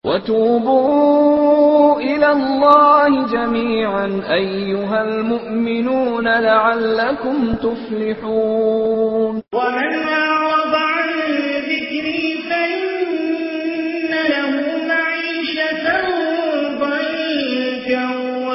وتوبوا إلى الله جميعا أيها المؤمنون لعلكم تفلحون. ومن أعرض عن ذكري فإن له معيشة ضنكا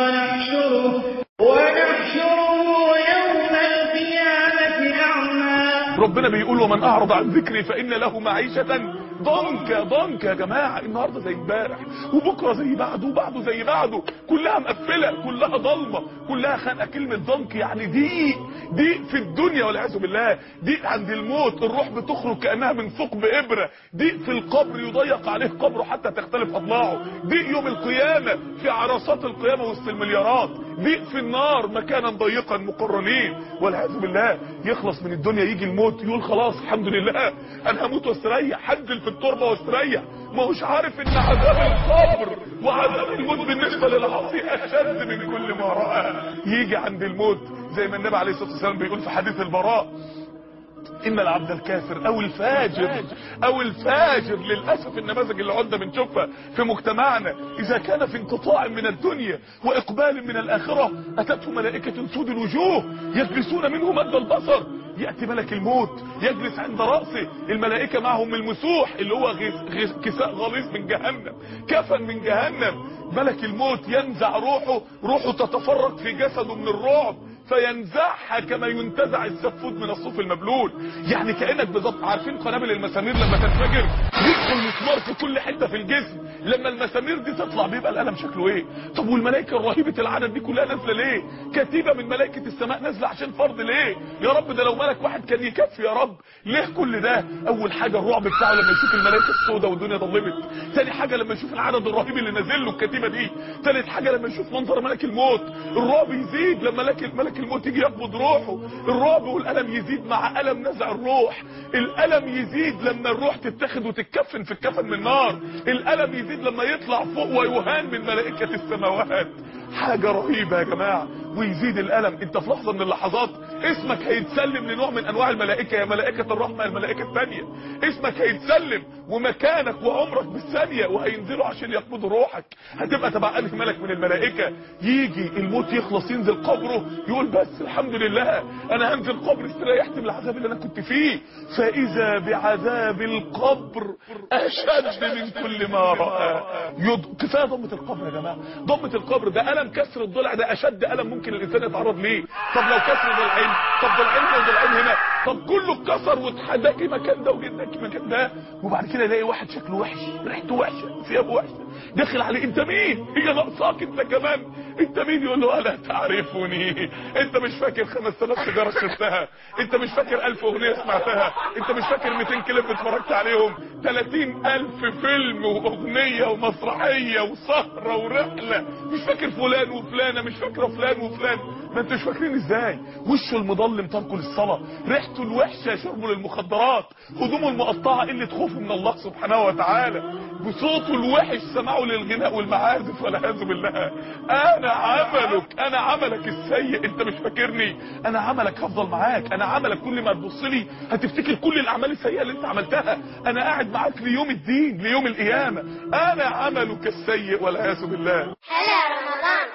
ونحشره يوم القيامة أعمى. ربنا بيقول ومن أعرض عن ذكري فإن له معيشة ضنك يا جماعة. النهاردة زي امبارح وبكرة زي بعده وبعده زي بعده، كلها مقفلة، كلها ضلمة، كلها خانقة. كلمة ضنك يعني ضيق في الدنيا والعياذ بالله، ضيق عند الموت، الروح بتخرج كأنها من ثقب إبرة، ضيق في القبر يضيق عليه قبره حتى تختلف أضلاعه، ضيق يوم القيامة في عرصات القيامة وسط المليارات، ضيق في النار مكانا ضيقا مقرنين والعياذ بالله. يخلص من الدنيا يجي الموت يقول خلاص الحمد لله انا هموت واستريح، حدل في التربه واستريح. ما هوش عارف ان عذاب القبر وعذاب الموت بالنسبه للعاصي اشد من كل ما راى. يجي عند الموت زي ما النبي عليه الصلاه والسلام بيقول في حديث البراء: إن العبد الكافر أو الفاجر للأسف النماذج اللي عدنا بنشوفها في مجتمعنا، إذا كان في انقطاع من الدنيا وإقبال من الآخرة أتته ملائكة سود الوجوه يجلسون منه مد البصر. يأتي ملك الموت يجلس عند رأسه، الملائكة معهم المسوح اللي هو كساء غليظ من جهنم، كفن من جهنم. ملك الموت ينزع روحه تتفرق في جسده من الرعب فينزعها كما ينتزع السفود من الصوف المبلول. يعني كأنك بالظبط عارفين قنابل المسامير لما تنفجر يدخل مسمار في كل حته في الجسم، لما المسامير دي تطلع بيبقى الألم شكله ايه؟ طب والملائكه الرهيبه العدد دي كلها نازله ليه؟ كتيبه من ملائكه السماء نازله عشان فرض ليه؟ يا رب ده لو ملك واحد كان يكفي يا رب. ليه كل ده؟ اول حاجه الرعب بتاعه لما يشوف الملائكه السوداء والدنيا ضلمت، ثاني حاجه لما يشوف العدد الرهيب اللي نازل له الكتيبه دي، ثالث حاجه لما يشوف منظر ملك الموت الرعب يزيد لما ملك الموت يجي يقبض روحه، الرعب والألم يزيد مع ألم نزع الروح، الألم يزيد لما الروح تتاخد وتتكفن في الكفن من نار، الألم يزيد لما يطلع فوق ويهان من ملائكة السماوات. حاجة رهيبة يا جماعة. ويزيد الألم، انت في لحظة من اللحظات اسمك هيتسلم لنوع من انواع الملائكة، يا ملائكة الرحمة يا الملائكة الثانية، اسمك هيتسلم ومكانك وعمرك بالثانية وهينزلوا عشان يقبضوا روحك. هتبقى تبع انهي ملك من الملائكة؟ يجي الموت يخلص ينزل قبره يقول بس الحمد لله انا هنزل قبر استريحت من العذاب اللي انا كنت فيه، فاذا بعذاب القبر اشد من كل ما رأى. كفاية ضمة القبر يا جماعة، ضمة القبر ده ألم كسر الضلع، ده اشد ألم ممكن الانسان يتعرض ليه. طب لو كسر ضلعين، طب ضلعين وضلعين هنا، طب كله اتكسر واتحداكي مكان ده وجداكي مكان ده، وبعد كده يلاقي واحد شكله وحش، ريحته وحشه، ثيابه وحشه، داخل عليه انت مين؟ هي ناقصاك انت كمان؟ انت مين؟ يقول له الا تعرفني؟ انت مش فاكر 5000 سيجاره شربتها؟ انت مش فاكر 1000 اغنيه سمعتها؟ انت مش فاكر 200 كليب اتفرجت عليهم؟ 30,000 فيلم واغنيه ومسرحيه وسهره ورحله؟ مش فاكر فلان وفلانه؟ مش فاكره فلان وفلان؟ ما انتوش فاكرين ازاي؟ وشه المظلم تركه للصلاه، ريحته الوحشه شربه للمخدرات، هدومه المقطعه قله خوفه من الله سبحانه وتعالى، بصوته الوحش سمعه للغناء والمعازف والعياذ بالله. انا عملك السيء، انت مش فاكرني؟ انا عملك هفضل معاك، انا عملك كل ما تبص لي هتفتكر كل الاعمال السيئه اللي انت عملتها، انا قاعد معاك ليوم الدين ليوم القيامه، انا عملك السيء والعياذ بالله. هلا رمضان.